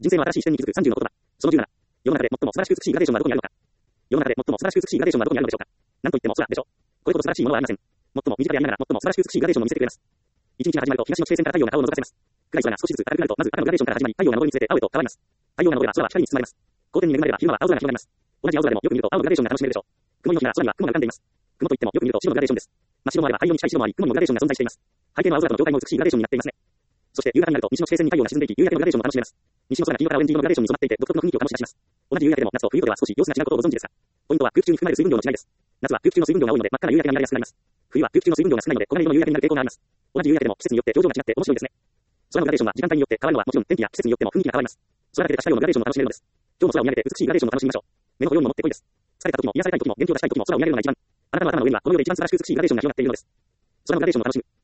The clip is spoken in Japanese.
人生の新しい視点に気づく30の言葉。その17。世の中で最も素晴らしく美しいグラデーションはどこにあるのか。世の中で最も素晴らしく美しいグラデーションはどこにあるのでしょうか。なんといっても空でしょう。これほど素晴らしいものはありません。最も身近でありながら最も素晴らしく美しいグラデーションを見せてくれます。一日が始まると東の地平線から太陽が顔を覗かせます。暗い空が少しずつ明るくなると、まず赤のグラデーションから始まり、太陽が昇りにつれて青へと変わります。太陽が昇れば空は光に包まれます。好天に恵まれれば昼間は青空が広がります。同じ青空でもよく見ると青のグラデーションが楽しめるでしょう。曇りの日は空には雲が浮かんでいます。雲といってもよく見ると白のグラデーションです。真っ白もあれば灰色に近い白もあり、雲にもグラデーションが存在しています。背景の青空と上海も美しいグラデーションになっていますね。そして夕方になると西の地平線に太陽が沈んでいき、夕焼けのグラデーションを楽しめます。西の空が黄色からオレンジ色のグラデーションに染まっていて、独特の雰囲気を醸し出します。同じ夕焼けでも夏と冬とでは少し様子が違うことをご存知ですか。ポイントは空気中に含まれる水分量の違いです。夏は空気中の水分量が多いので真っ赤な夕焼けが見られやすくなります。冬は空気中の水分量が少ないので黄金色の夕焼けになる傾向があります。同じ夕焼けでも季節によって表情が違って面白いですね。空のグラデーションは時間帯によって変わるのはもちろん天気や季節によっても雰囲気が変わります。空だけで出したようなグラデーションを楽しめるのです。今日も空を見上げて美しいグラデーションを楽しみましょう。目の保養にももってこいです。疲れた時も癒されたい時も元気を出したい時も空を見上げるのが一番。あなたの頭の上にはこの世で一番素晴らしく美しいグラデーションが広がっているのです。空のグラデーションを楽しむ。